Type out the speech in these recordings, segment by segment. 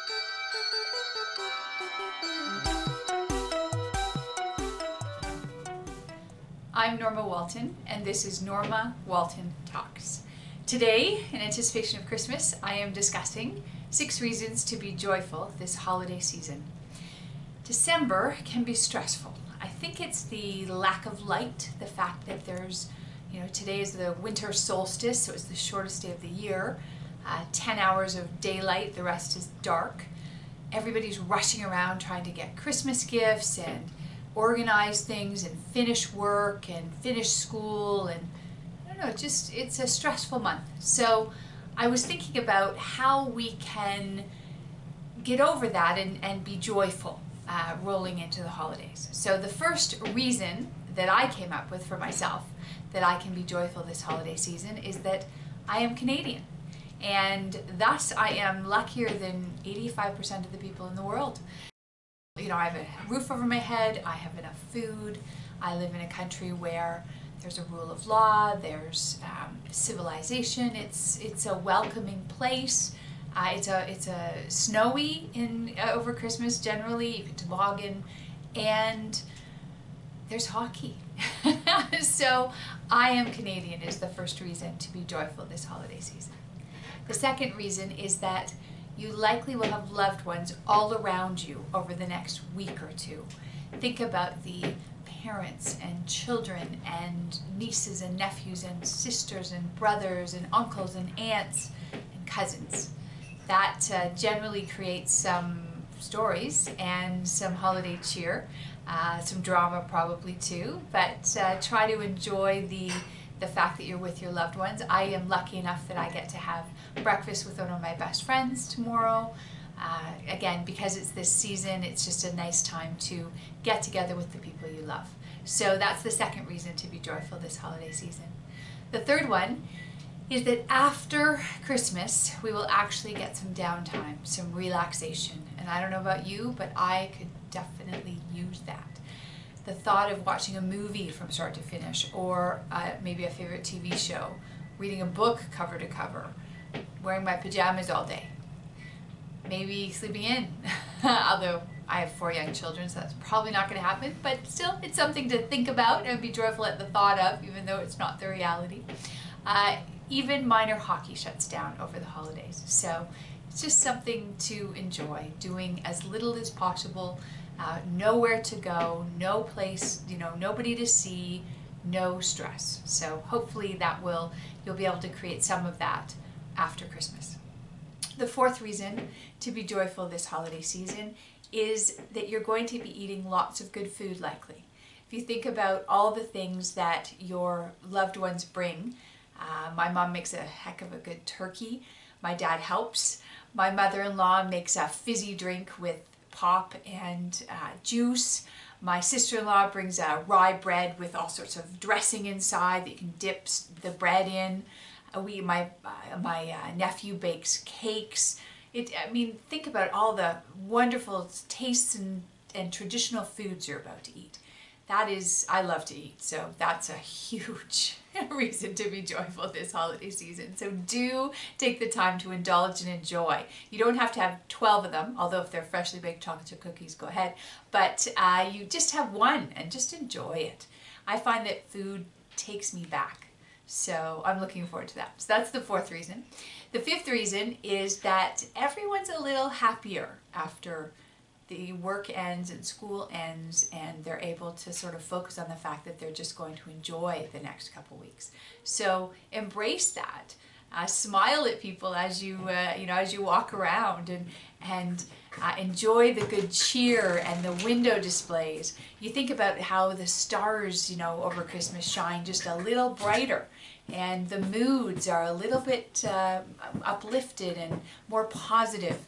I'm Norma Walton, and this is Norma Walton Talks. Today, in anticipation of Christmas, I am discussing 6 reasons to be joyful this holiday season. December can be stressful. I think it's the lack of light, the fact that today is the winter solstice, so it's the shortest day of the year. 10 hours of daylight, the rest is dark. Everybody's rushing around trying to get Christmas gifts and organize things and finish work and finish school, and I don't know, it's a stressful month. So I was thinking about how we can get over that and be joyful rolling into the holidays. So the first reason that I came up with for myself that I can be joyful this holiday season is that I am Canadian. And thus I am luckier than 85% of the people in the world. I have a roof over my head, I have enough food, I live in a country where there's a rule of law, there's civilization, it's a welcoming place, it's a snowy over Christmas generally, you can toboggan, and there's hockey. So I am Canadian is the first reason to be joyful this holiday season. The second reason is that you likely will have loved ones all around you over the next week or two. Think about the parents and children and nieces and nephews and sisters and brothers and uncles and aunts and cousins. That generally creates some stories and some holiday cheer, some drama probably too, but try to enjoy the fact that you're with your loved ones. I am lucky enough that I get to have breakfast with one of my best friends tomorrow. Again, because it's this season, it's just a nice time to get together with the people you love. So that's the second reason to be joyful this holiday season. The third one is that after Christmas, we will actually get some downtime, some relaxation. And I don't know about you, but I could definitely use that. The thought of watching a movie from start to finish, or maybe a favorite TV show, reading a book cover to cover, wearing my pajamas all day, maybe sleeping in, although I have 4 young children, so that's probably not going to happen, but still, it's something to think about and be joyful at the thought of, even though it's not the reality. Even minor hockey shuts down over the holidays, so it's just something to enjoy, doing as little as possible. Nowhere to go, no place, nobody to see, no stress. So hopefully you'll be able to create some of that after Christmas. The fourth reason to be joyful this holiday season is that you're going to be eating lots of good food likely. If you think about all the things that your loved ones bring, my mom makes a heck of a good turkey. My dad helps. My mother-in-law makes a fizzy drink with pop and juice. My sister-in-law brings a rye bread with all sorts of dressing inside that you can dip the bread in. My nephew bakes cakes. Think about all the wonderful tastes and traditional foods you're about to eat. I love to eat, so that's a huge reason to be joyful this holiday season. So do take the time to indulge and enjoy. You don't have to have 12 of them, although if they're freshly baked chocolate chip cookies, go ahead. But you just have one and just enjoy it. I find that food takes me back, so I'm looking forward to that. So that's the fourth reason. The fifth reason is that everyone's a little happier after the work ends and school ends, and they're able to sort of focus on the fact that they're just going to enjoy the next couple weeks. So embrace that. Smile at people as you walk around, and enjoy the good cheer and the window displays. You think about how the stars, over Christmas shine just a little brighter, and the moods are a little bit uplifted and more positive.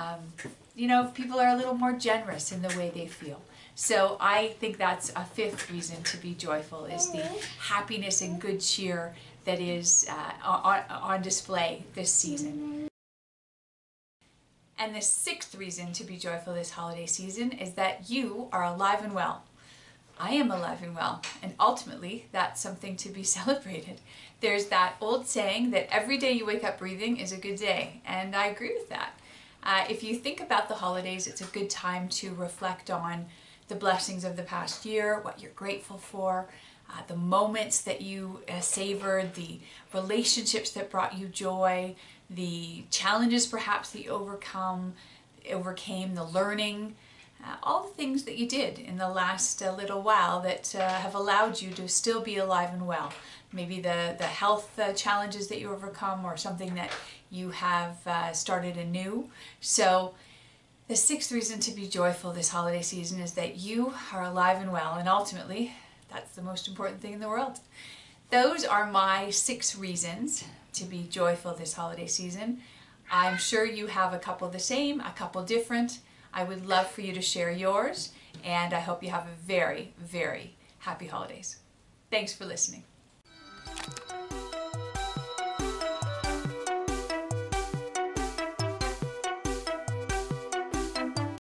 People are a little more generous in the way they feel. So I think that's a fifth reason to be joyful, is the happiness and good cheer that is on display this season. And the sixth reason to be joyful this holiday season is that you are alive and well. I am alive and well, and ultimately that's something to be celebrated. There's that old saying that every day you wake up breathing is a good day, and I agree with that. If you think about the holidays, it's a good time to reflect on the blessings of the past year, what you're grateful for, the moments that you savored, the relationships that brought you joy, the challenges perhaps that you overcame, the learning, all the things that you did in the last little while that have allowed you to still be alive and well. Maybe the health challenges that you overcome, or something that you have started anew. So the sixth reason to be joyful this holiday season is that you are alive and well, and ultimately that's the most important thing in the world. Those are my 6 reasons to be joyful this holiday season. I'm sure you have a couple the same, a couple different. I would love for you to share yours, and I hope you have a very, very happy holidays. Thanks for listening.